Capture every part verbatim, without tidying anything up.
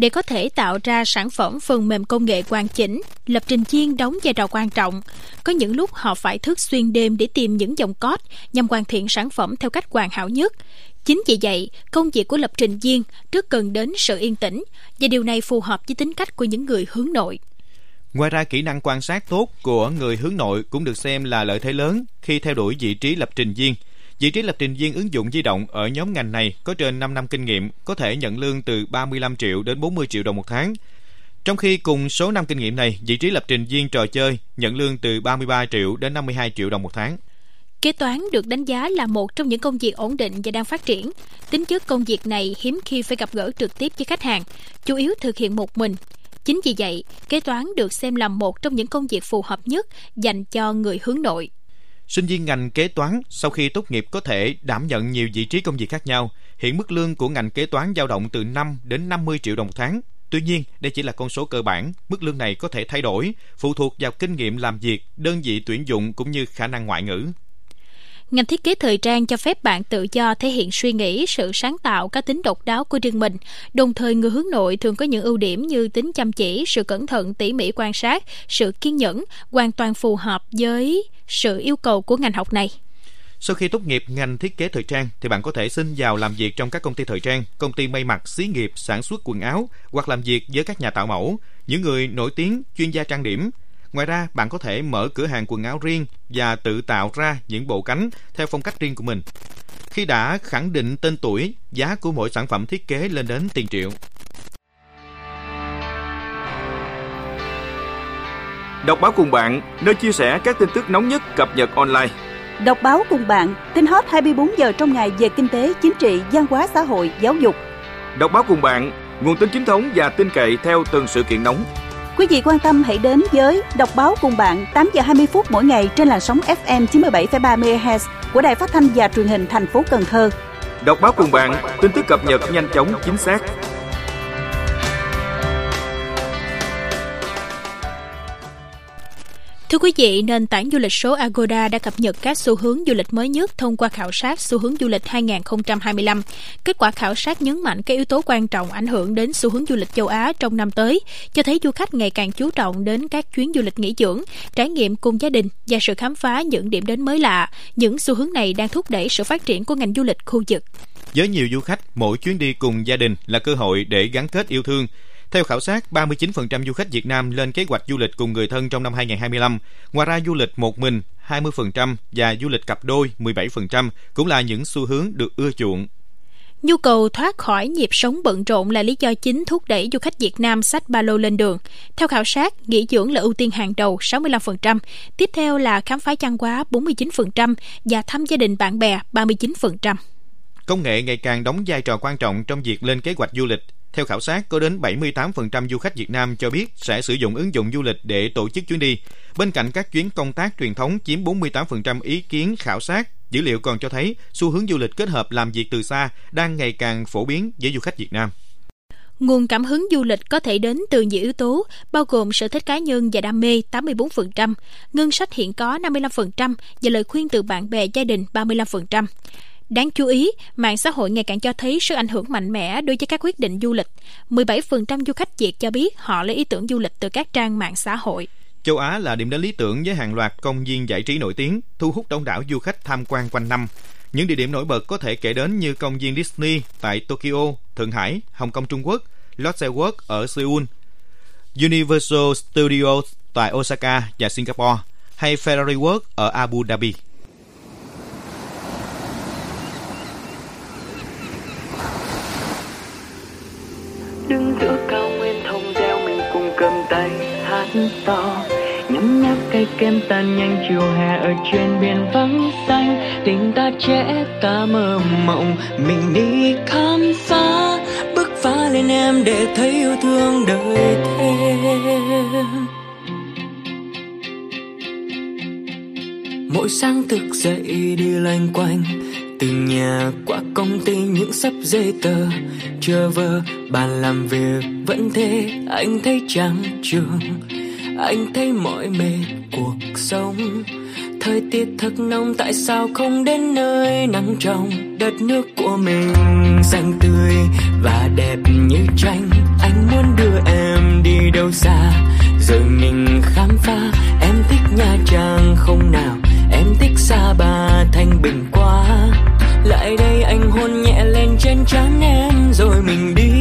Để có thể tạo ra sản phẩm phần mềm công nghệ hoàn chỉnh, lập trình viên đóng vai trò quan trọng. Có những lúc họ phải thức xuyên đêm để tìm những dòng code nhằm hoàn thiện sản phẩm theo cách hoàn hảo nhất. Chính vì vậy, công việc của lập trình viên rất cần đến sự yên tĩnh, và điều này phù hợp với tính cách của những người hướng nội. Ngoài ra, kỹ năng quan sát tốt của người hướng nội cũng được xem là lợi thế lớn khi theo đuổi vị trí lập trình viên. Vị trí lập trình viên ứng dụng di động ở nhóm ngành này có trên năm năm kinh nghiệm, có thể nhận lương từ ba mươi lăm triệu đến bốn mươi triệu đồng một tháng. Trong khi cùng số năm kinh nghiệm này, vị trí lập trình viên trò chơi nhận lương từ ba mươi ba triệu đến năm mươi hai triệu đồng một tháng. Kế toán được đánh giá là một trong những công việc ổn định và đang phát triển. Tính chất công việc này hiếm khi phải gặp gỡ trực tiếp với khách hàng, chủ yếu thực hiện một mình. Chính vì vậy, kế toán được xem là một trong những công việc phù hợp nhất dành cho người hướng nội. Sinh viên ngành kế toán sau khi tốt nghiệp có thể đảm nhận nhiều vị trí công việc khác nhau. Hiện mức lương của ngành kế toán dao động từ năm đến năm mươi triệu đồng một tháng. Tuy nhiên, đây chỉ là con số cơ bản. Mức lương này có thể thay đổi, phụ thuộc vào kinh nghiệm làm việc, đơn vị tuyển dụng cũng như khả năng ngoại ngữ. Ngành thiết kế thời trang cho phép bạn tự do thể hiện suy nghĩ, sự sáng tạo, cá tính độc đáo của riêng mình. Đồng thời, người hướng nội thường có những ưu điểm như tính chăm chỉ, sự cẩn thận, tỉ mỉ quan sát, sự kiên nhẫn, hoàn toàn phù hợp với sự yêu cầu của ngành học này. Sau khi tốt nghiệp ngành thiết kế thời trang thì bạn có thể xin vào làm việc trong các công ty thời trang, công ty may mặc, xí nghiệp sản xuất quần áo hoặc làm việc với các nhà tạo mẫu, những người nổi tiếng, chuyên gia trang điểm. Ngoài ra, bạn có thể mở cửa hàng quần áo riêng và tự tạo ra những bộ cánh theo phong cách riêng của mình. Khi đã khẳng định tên tuổi, giá của mỗi sản phẩm thiết kế lên đến tiền triệu. Đọc báo cùng bạn, nơi chia sẻ các tin tức nóng nhất cập nhật online. Đọc báo cùng bạn, tin hot hai mươi bốn giờ trong ngày về kinh tế, chính trị, văn hóa xã hội, giáo dục. Đọc báo cùng bạn, nguồn tin chính thống và tin cậy theo từng sự kiện nóng. Quý vị quan tâm hãy đến với Đọc báo cùng bạn tám giờ hai mươi phút mỗi ngày trên làn sóng ép em chín mươi bảy phẩy ba mê ga héc của Đài Phát thanh và Truyền hình thành phố Cần Thơ. Đọc báo cùng bạn, tin tức cập nhật nhanh chóng, chính xác. Thưa quý vị, nền tảng du lịch số Agoda đã cập nhật các xu hướng du lịch mới nhất thông qua khảo sát xu hướng du lịch hai không hai lăm. Kết quả khảo sát nhấn mạnh các yếu tố quan trọng ảnh hưởng đến xu hướng du lịch châu Á trong năm tới, cho thấy du khách ngày càng chú trọng đến các chuyến du lịch nghỉ dưỡng, trải nghiệm cùng gia đình và sự khám phá những điểm đến mới lạ. Những xu hướng này đang thúc đẩy sự phát triển của ngành du lịch khu vực. Với nhiều du khách, mỗi chuyến đi cùng gia đình là cơ hội để gắn kết yêu thương. Theo khảo sát, ba mươi chín phần trăm du khách Việt Nam lên kế hoạch du lịch cùng người thân trong năm hai không hai lăm. Ngoài ra, du lịch một mình hai mươi phần trăm và du lịch cặp đôi mười bảy phần trăm cũng là những xu hướng được ưa chuộng. Nhu cầu thoát khỏi nhịp sống bận rộn là lý do chính thúc đẩy du khách Việt Nam xách ba lô lên đường. Theo khảo sát, nghỉ dưỡng là ưu tiên hàng đầu sáu mươi lăm phần trăm, tiếp theo là khám phá văn hóa bốn mươi chín phần trăm và thăm gia đình bạn bè ba mươi chín phần trăm. Công nghệ ngày càng đóng vai trò quan trọng trong việc lên kế hoạch du lịch. Theo khảo sát, có đến bảy mươi tám phần trăm du khách Việt Nam cho biết sẽ sử dụng ứng dụng du lịch để tổ chức chuyến đi. Bên cạnh các chuyến công tác truyền thống chiếm bốn mươi tám phần trăm ý kiến khảo sát, dữ liệu còn cho thấy xu hướng du lịch kết hợp làm việc từ xa đang ngày càng phổ biến với du khách Việt Nam. Nguồn cảm hứng du lịch có thể đến từ nhiều yếu tố, bao gồm sở thích cá nhân và đam mê tám mươi bốn phần trăm, ngân sách hiện có năm mươi lăm phần trăm và lời khuyên từ bạn bè gia đình ba mươi lăm phần trăm. Đáng chú ý, mạng xã hội ngày càng cho thấy sức ảnh hưởng mạnh mẽ đối với các quyết định du lịch. mười bảy phần trăm du khách Việt cho biết họ lấy ý tưởng du lịch từ các trang mạng xã hội. Châu Á là điểm đến lý tưởng với hàng loạt công viên giải trí nổi tiếng, thu hút đông đảo du khách tham quan quanh năm. Những địa điểm nổi bật có thể kể đến như công viên Disney tại Tokyo, Thượng Hải, Hồng Kông Trung Quốc, Lotte World ở Seoul, Universal Studios tại Osaka và Singapore, hay Ferrari World ở Abu Dhabi. Đứng giữa cao nguyên thông reo mình cùng cầm tay hát to, nhấm nháp cây kem tan nhanh chiều hè ở trên biển vắng xanh. Tình ta trẻ ta mơ mộng mình đi khám phá, bước phá lên em để thấy yêu thương đời thêm. Mỗi sáng thức dậy đi loanh quanh, từ nhà qua công ty những sắp giấy tờ chờ vờ, bàn làm việc vẫn thế. Anh thấy chán trường, anh thấy mỏi mệt cuộc sống. Thời tiết thật nóng, tại sao không đến nơi nắng trong đất nước của mình xanh tươi và đẹp như tranh. Anh anh muốn đưa em đi đâu xa, rồi mình khám phá. Em thích Nha Trang không nào, em thích Sapa Thanh Bình quá. Lại đây anh hôn nhẹ lên trên trán em rồi mình đi.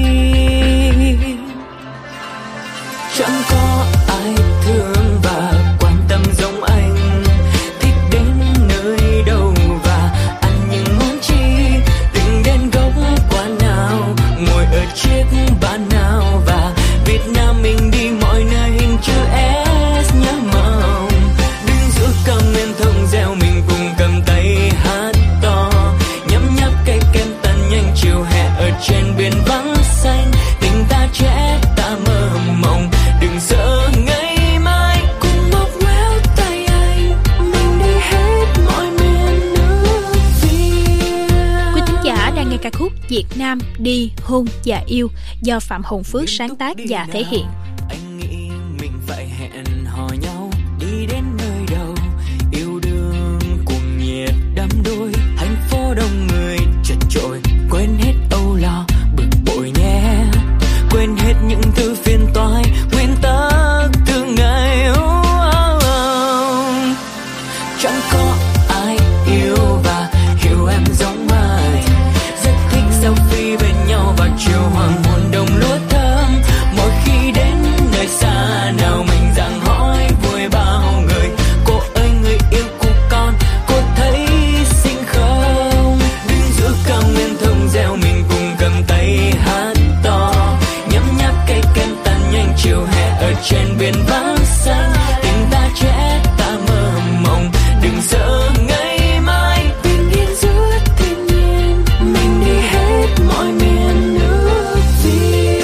Chẳng có ai thương và quan tâm giống anh, thích đến nơi đâu và ăn những món chi, từng đến góc quán nào, ngồi ở chiếc bàn nào, và Việt Nam mình đi mọi nơi hình chữ S nhớ mong. Đứng giữa cam men thông reo mình cùng cầm tay hát to, nhấm nháp cây kem tan nhanh chiều hè ở trên biển vắng xanh. Tình ta trẻ ta mơ mộng, đừng sợ ngày mai cùng bóp méo tay anh, mình đi hết mọi miền nước Việt. Quý thính giả đang nghe ca khúc Việt Nam đi hôn và yêu do Phạm Hồng Phước sáng tác và thể hiện. Anh nghĩ mình phải hẹn hò nhau, đi đến nơi đâu, yêu đương cuồng nhiệt đắm đuối, thành phố đông người chật chội, quên hết âu lo bực bội nhé, quên hết những thứ phiền toái, nguyên tắc từng ngày. Oh, oh, oh. Chẳng có ai yêu và hiểu em giống ai, rất thích selfie bên nhau vào chiều hoàng hôn đồng lúa thơm. Mỗi khi đến nơi xa nào mình rằng hỏi vui bao người, cô ơi người yêu của con, cô thấy xinh không? Đứng giữa cao nguyên thông reo mình cùng cầm tay hát to, nhấm nháp cây kem tan nhanh chiều hè ở trên biển vắng xanh. Tình ta trẻ ta mơ mộng, đừng sợ ngày mai, bình yên giữa thiên nhiên, mình đi hết mọi miền nước Việt.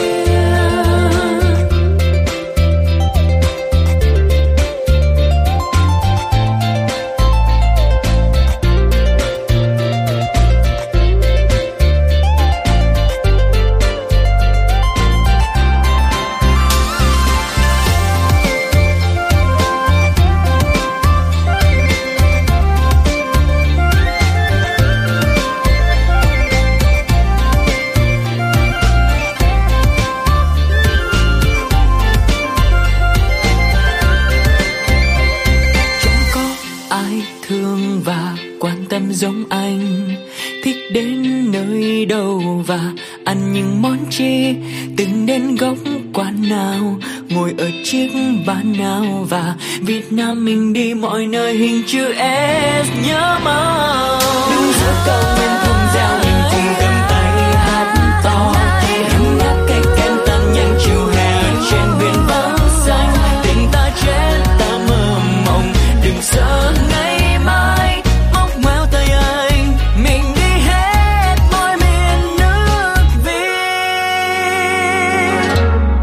Ai thương và quan tâm giống anh, thích đến nơi đâu và ăn những món chi, từng đến góc quán nào, ngồi ở chiếc bàn nào, và Việt Nam mình đi mọi nơi hình chữ S nhớ mong. Đứng giữa cao nguyên thông reo mình cùng cầm tay hát to, nhấm nháp cây kem tan nhanh chiều hè trên biển vắng xanh. Tình ta trẻ ta mơ mộng, đừng sợ ngày mai, móc ngoéo tay anh, mình đi hết mọi miền nước Việt.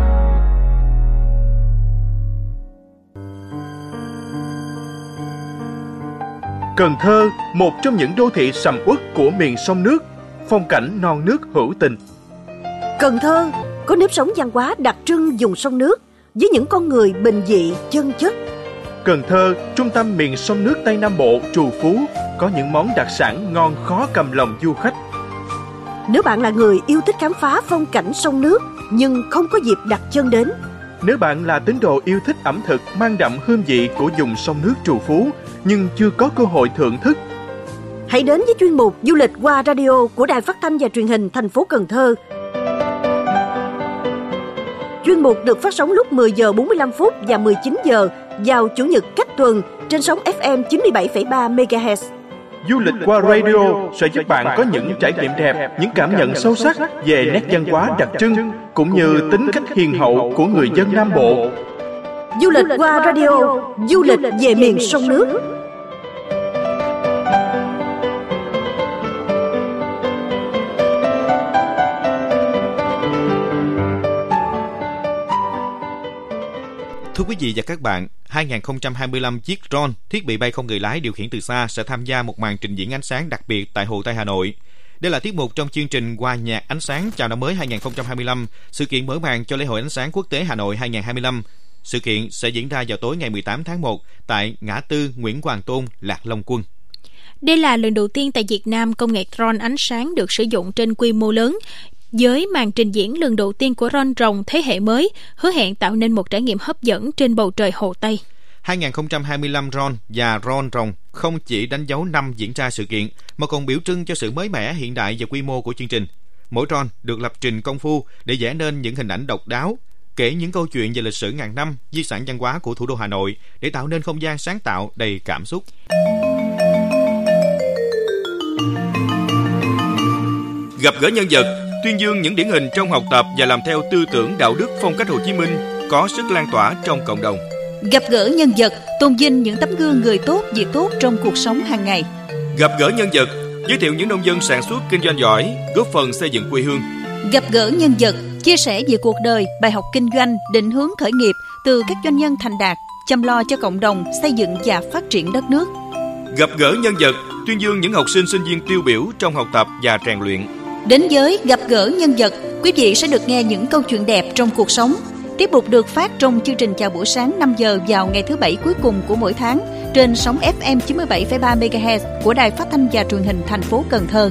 Cần Thơ, một trong những đô thị sầm uất của miền sông nước, phong cảnh non nước hữu tình. Cần Thơ có nếp sống văn hóa đặc trưng vùng sông nước với những con người bình dị, chân chất. Cần Thơ, trung tâm miền sông nước Tây Nam Bộ, trù phú, có những món đặc sản ngon khó cầm lòng du khách. Nếu bạn là người yêu thích khám phá phong cảnh sông nước nhưng không có dịp đặt chân đến, Nếu bạn là tín đồ yêu thích ẩm thực mang đậm hương vị của vùng sông nước trù phú nhưng chưa có cơ hội thưởng thức, hãy đến với chuyên mục Du lịch qua radio của Đài Phát thanh và Truyền hình thành phố Cần Thơ. Chuyên mục được phát sóng lúc mười giờ bốn mươi lăm phút và mười chín giờ vào Chủ nhật cách tuần trên sóng ép em chín mươi bảy phẩy ba mê ga héc. Du lịch qua radio sẽ giúp bạn có những trải nghiệm đẹp, những cảm nhận sâu sắc về nét văn hóa đặc trưng cũng như tính cách hiền hậu của người dân Nam Bộ. Du lịch qua radio, du lịch về miền sông nước. Thưa quý vị và các bạn, hai không hai lăm chiếc drone, thiết bị bay không người lái điều khiển từ xa sẽ tham gia một màn trình diễn ánh sáng đặc biệt tại Hồ Tây Hà Nội. Đây là tiết mục trong chương trình Hòa nhạc ánh sáng chào năm mới hai không hai lăm, sự kiện mở màn cho lễ hội ánh sáng quốc tế Hà Nội hai không hai lăm. Sự kiện sẽ diễn ra vào tối ngày mười tám tháng một tại ngã tư Nguyễn Hoàng Tôn, Lạc Long Quân. Đây là lần đầu tiên tại Việt Nam công nghệ drone ánh sáng được sử dụng trên quy mô lớn. với màn trình diễn lần đầu tiên của Ron Rồng thế hệ mới, hứa hẹn tạo nên một trải nghiệm hấp dẫn trên bầu trời Hồ Tây. hai không hai lăm Ron và Ron Rồng không chỉ đánh dấu năm diễn ra sự kiện, mà còn biểu trưng cho sự mới mẻ, hiện đại và quy mô của chương trình. Mỗi Ron được lập trình công phu để vẽ nên những hình ảnh độc đáo, kể những câu chuyện về lịch sử ngàn năm, di sản văn hóa của thủ đô Hà Nội để tạo nên không gian sáng tạo đầy cảm xúc. Gặp gỡ nhân vật, tuyên dương những điển hình trong học tập và làm theo tư tưởng đạo đức phong cách Hồ Chí Minh có sức lan tỏa trong cộng đồng. Gặp gỡ nhân vật, tôn vinh những tấm gương người tốt, việc tốt trong cuộc sống hàng ngày. Gặp gỡ nhân vật, giới thiệu những nông dân sản xuất kinh doanh giỏi, góp phần xây dựng quê hương. Gặp gỡ nhân vật, chia sẻ về cuộc đời, bài học kinh doanh, định hướng khởi nghiệp từ các doanh nhân thành đạt, chăm lo cho cộng đồng, xây dựng và phát triển đất nước. Gặp gỡ nhân vật, tuyên dương những học sinh sinh viên tiêu biểu trong học tập và rèn luyện. Đến với Gặp gỡ nhân vật, quý vị sẽ được nghe những câu chuyện đẹp trong cuộc sống. Tiếp tục được phát trong chương trình Chào buổi sáng năm giờ vào ngày thứ Bảy cuối cùng của mỗi tháng trên sóng ép em chín mươi bảy phẩy ba mê ga héc của Đài Phát thanh và Truyền hình thành phố Cần Thơ.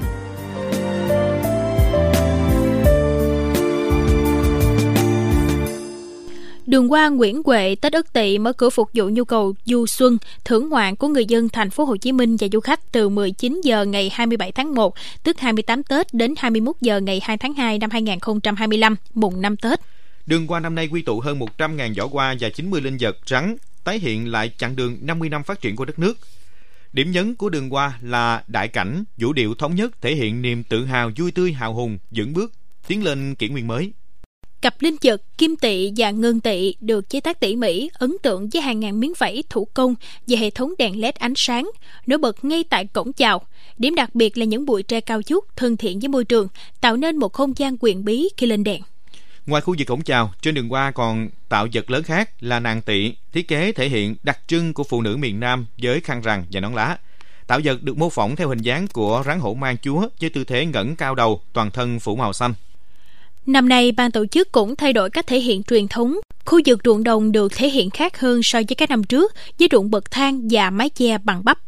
Đường hoa Nguyễn Huệ, Tết Ất Tỵ mở cửa phục vụ nhu cầu du xuân, thưởng ngoạn của người dân thành phố Hồ Chí Minh và du khách từ mười chín giờ ngày hai mươi bảy tháng một, tức hai mươi tám Tết đến hai mươi mốt giờ ngày hai tháng hai năm hai không hai lăm, mùng năm Tết. Đường hoa năm nay quy tụ hơn một trăm nghìn giỏ hoa và chín mươi linh vật rắn, tái hiện lại chặng đường năm mươi năm phát triển của đất nước. Điểm nhấn của đường hoa là đại cảnh, vũ điệu thống nhất thể hiện niềm tự hào vui tươi hào hùng, vững bước tiến lên kỷ nguyên mới. Cặp linh vật kim tỵ và ngân tỵ được chế tác tỉ mỉ, ấn tượng với hàng ngàn miếng vảy thủ công và hệ thống đèn led ánh sáng nổi bật ngay tại cổng chào. Điểm đặc biệt là những bụi tre cao vút thân thiện với môi trường, tạo nên một không gian quyền bí khi lên đèn. Ngoài khu vực cổng chào, trên đường hoa còn tạo vật lớn khác là nàng tỵ, thiết kế thể hiện đặc trưng của phụ nữ miền Nam với khăn rằn và nón lá. Tạo vật được mô phỏng theo hình dáng của rắn hổ mang chúa với tư thế ngẩng cao đầu, toàn thân phủ màu xanh. Năm nay, ban tổ chức cũng thay đổi cách thể hiện truyền thống. Khu vực ruộng đồng được thể hiện khác hơn so với các năm trước, với ruộng bậc thang và mái che bằng bắp.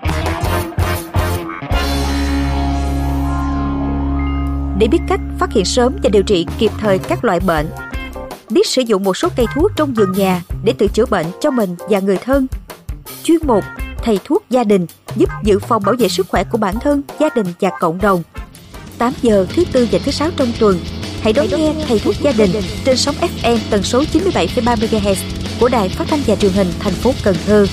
Để biết cách phát hiện sớm và điều trị kịp thời các loại bệnh, biết sử dụng một số cây thuốc trong vườn nhà để tự chữa bệnh cho mình và người thân. Chuyên mục Thầy thuốc gia đình giúp dự phòng bảo vệ sức khỏe của bản thân, gia đình và cộng đồng. tám giờ thứ tư và thứ sáu trong tuần, hãy đón nghe Thầy thuốc gia đình trên sóng ép em tần số chín mươi bảy phẩy ba mê ga héc của Đài Phát thanh và Truyền hình thành phố Cần Thơ.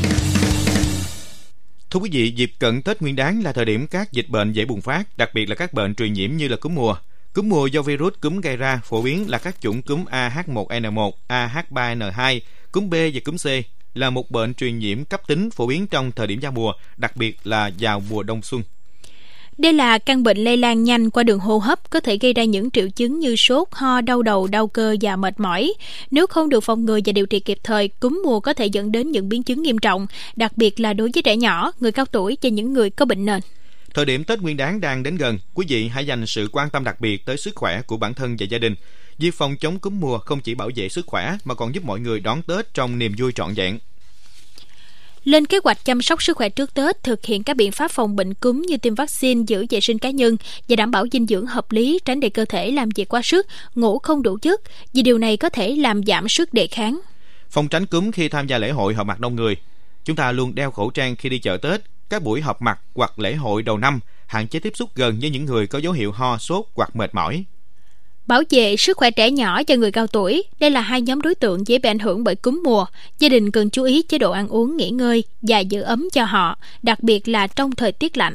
Thưa quý vị, dịp cận Tết Nguyên đán là thời điểm các dịch bệnh dễ bùng phát, đặc biệt là các bệnh truyền nhiễm như là cúm mùa. Cúm mùa do virus cúm gây ra phổ biến là các chủng cúm A H một N một, A H ba N hai, cúm B và cúm C, là một bệnh truyền nhiễm cấp tính phổ biến trong thời điểm giao mùa, đặc biệt là vào mùa đông xuân. Đây là căn bệnh lây lan nhanh qua đường hô hấp, có thể gây ra những triệu chứng như sốt, ho, đau đầu, đau cơ và mệt mỏi. Nếu không được phòng ngừa và điều trị kịp thời, cúm mùa có thể dẫn đến những biến chứng nghiêm trọng, đặc biệt là đối với trẻ nhỏ, người cao tuổi và những người có bệnh nền. Thời điểm Tết Nguyên đán đang đến gần, quý vị hãy dành sự quan tâm đặc biệt tới sức khỏe của bản thân và gia đình. Việc phòng chống cúm mùa không chỉ bảo vệ sức khỏe mà còn giúp mọi người đón Tết trong niềm vui trọn vẹn. Lên kế hoạch chăm sóc sức khỏe trước Tết, thực hiện các biện pháp phòng bệnh cúm như tiêm vaccine, giữ vệ sinh cá nhân và đảm bảo dinh dưỡng hợp lý, tránh để cơ thể làm việc quá sức, ngủ không đủ giấc, vì điều này có thể làm giảm sức đề kháng. Phòng tránh cúm khi tham gia lễ hội họp mặt đông người. Chúng ta luôn đeo khẩu trang khi đi chợ Tết, các buổi họp mặt hoặc lễ hội đầu năm, hạn chế tiếp xúc gần với những người có dấu hiệu ho, sốt hoặc mệt mỏi. Bảo vệ sức khỏe trẻ nhỏ và người cao tuổi, đây là hai nhóm đối tượng dễ bị ảnh hưởng bởi cúm mùa. Gia đình cần chú ý chế độ ăn uống, nghỉ ngơi và giữ ấm cho họ, đặc biệt là trong thời tiết lạnh.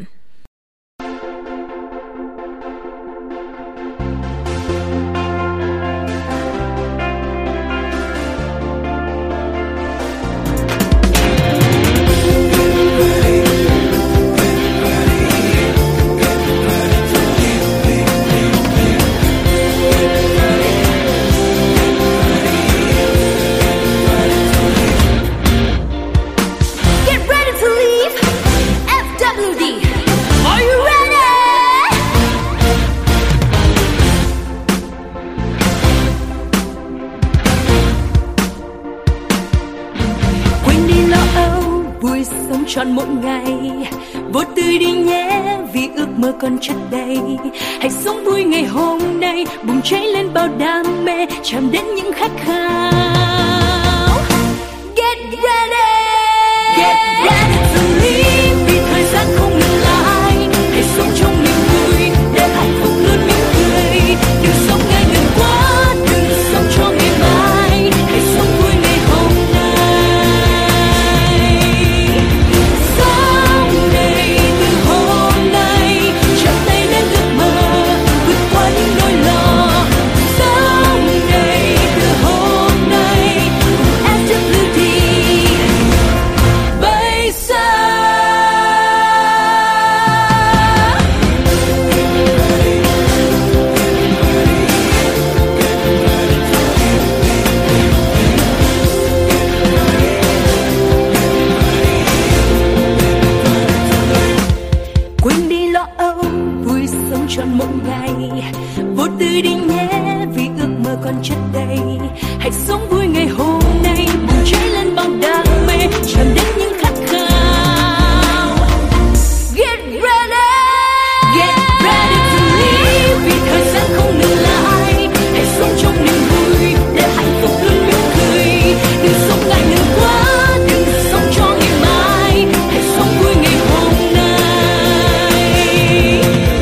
Get ready to leave F W D. trọn mỗi ngày. Vô tư đi nhé, vì ước mơ còn chất đầy. Hãy sống vui ngày hôm nay, bùng cháy lên bao đam mê, chạm đến những khát khao. Get ready, get ready to live, vì thời gian không ngừng lại. Hãy sống trong niềm vui, để hạnh phúc luôn mỉm cười. Đừng sống ngại ngần quá, đừng sống cho ngày mai. Hãy sống vui ngày hôm nay. Sống đây từ hôm nay, chạm tay đến ước mơ, vượt qua những nỗi lo. Sống đây từ hôm nay, cùng em tiếp bước đi bay xa. Quên đi lo âu, vui sống trọn mỗi ngày. Vô tư đi nhé, vì ước mơ còn chất đầy. Hãy sống vui ngày hôm nay, bùng cháy lên bao đam mê, chạm đến những khát khao. Get ready, get ready to live, vì thời gian không ngừng lại. Hãy sống trong niềm vui, để hạnh phúc luôn mỉm cười. Đừng sống ngại ngần quá, đừng sống cho ngày mai. Hãy sống vui ngày hôm nay.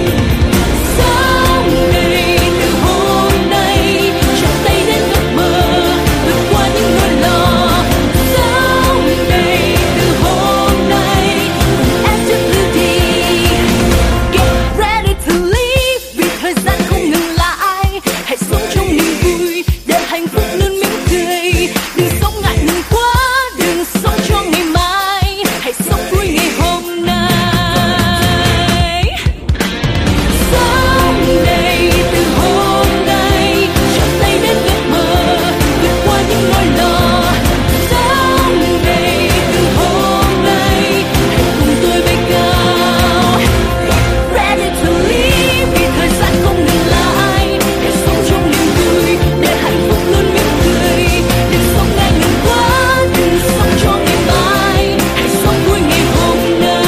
Sống đây từ hôm nay, chạm tay đến ước mơ, vượt qua những nỗi lo. Sống đây từ hôm nay, cùng em tiếp bước đi. Get ready to live, vì thời gian không ngừng lại. Hãy sống trong niềm vui, để hạnh phúc luôn mỉm cười. Đừng sống ngại ngần quá, đừng sống cho ngày mai. Hãy sống vui ngày hôm nay. Sống đây từ hôm nay, chạm tay đến ước mơ, vượt qua những nỗi lo. Sống đây từ hôm nay, hãy cùng tôi bay cao. Ready to live, vì thời gian không ngừng lại. Hãy sống trong niềm vui, để hạnh phúc luôn mỉm cười. Đừng sống ngại ngần quá, đừng sống cho ngày mai. Hãy sống vui ngày hôm nay.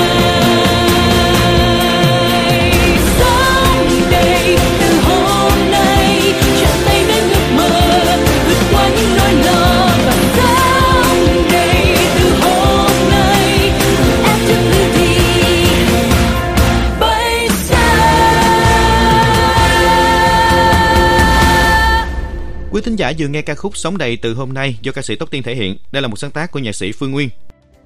Sống đây từ hôm nay, chạm tay đến ước mơ, vượt qua những nỗi lo. Và sống đây từ hôm nay, cùng em tiếp bước đi bay xa. Quý thính giả vừa nghe ca khúc Sống đầy từ hôm nay do ca sĩ Tóc Tiên thể hiện. Đây là một sáng tác của nhạc sĩ Phương Nguyên.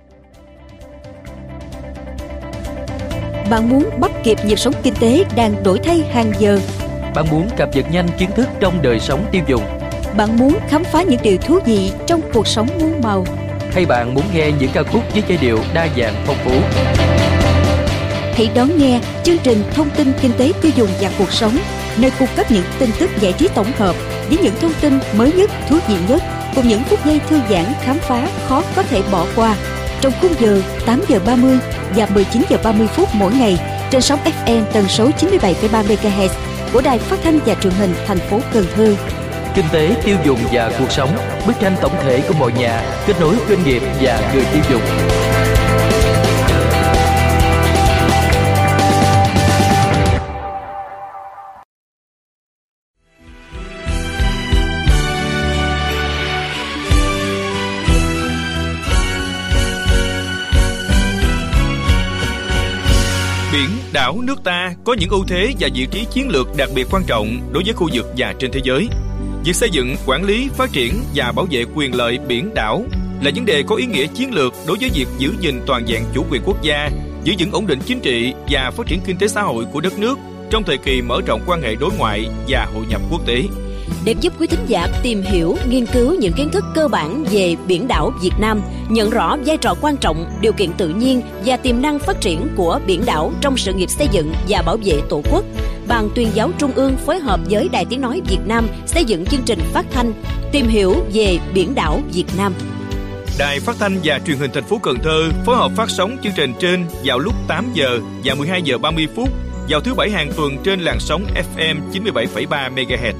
Bạn muốn bắt kịp nhịp sống kinh tế đang đổi thay hàng giờ. Bạn muốn cập nhật nhanh kiến thức trong đời sống tiêu dùng, Bạn muốn khám phá những điều thú vị trong cuộc sống muôn màu. hay bạn muốn nghe những ca khúc với giai điệu đa dạng phong phú? Hãy đón nghe chương trình Thông tin Kinh tế tiêu dùng và cuộc sống, nơi cung cấp những tin tức giải trí tổng hợp với những thông tin mới nhất, thú vị nhất, cùng những phút giây thư giãn khám phá khó có thể bỏ qua. Trong khung giờ tám giờ ba mươi và mười chín giờ ba mươi phút mỗi ngày trên sóng ép em tần số chín mươi bảy phẩy ba mê ga héc của Đài Phát thanh và Truyền hình thành phố Cần Thơ. Kinh tế tiêu dùng và cuộc sống, bức tranh tổng thể của mọi nhà, kết nối doanh nghiệp và người tiêu dùng. Biển đảo nước ta có những ưu thế và vị trí chiến lược đặc biệt quan trọng đối với khu vực và trên thế giới. Việc xây dựng, quản lý, phát triển và bảo vệ quyền lợi biển đảo là vấn đề có ý nghĩa chiến lược đối với việc giữ gìn toàn vẹn chủ quyền quốc gia, giữ vững ổn định chính trị và phát triển kinh tế xã hội của đất nước trong thời kỳ mở rộng quan hệ đối ngoại và hội nhập quốc tế. Để giúp quý thính giả tìm hiểu, nghiên cứu những kiến thức cơ bản về biển đảo Việt Nam, nhận rõ vai trò quan trọng, điều kiện tự nhiên và tiềm năng phát triển của biển đảo trong sự nghiệp xây dựng và bảo vệ Tổ quốc, Ban Tuyên giáo Trung ương phối hợp với Đài Tiếng nói Việt Nam xây dựng chương trình phát thanh Tìm hiểu về biển đảo Việt Nam. Đài Phát thanh và Truyền hình thành phố Cần Thơ phối hợp phát sóng chương trình trên vào lúc tám giờ và mười hai giờ ba mươi phút vào thứ bảy hàng tuần trên làn sóng ép em chín mươi bảy phẩy ba mê ga héc.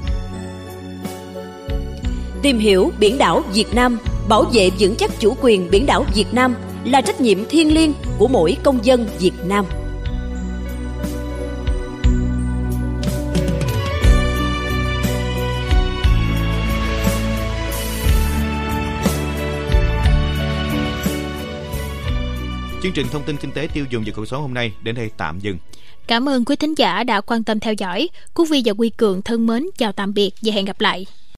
Tìm hiểu biển đảo Việt Nam, bảo vệ vững chắc chủ quyền biển đảo Việt Nam là trách nhiệm thiêng liêng của mỗi công dân Việt Nam. Chương trình thông tin kinh tế tiêu dùng và cuộc sống hôm nay đến đây tạm dừng. Cảm ơn quý thính giả đã quan tâm theo dõi. Cú Vi và Quy Cường thân mến chào tạm biệt và hẹn gặp lại.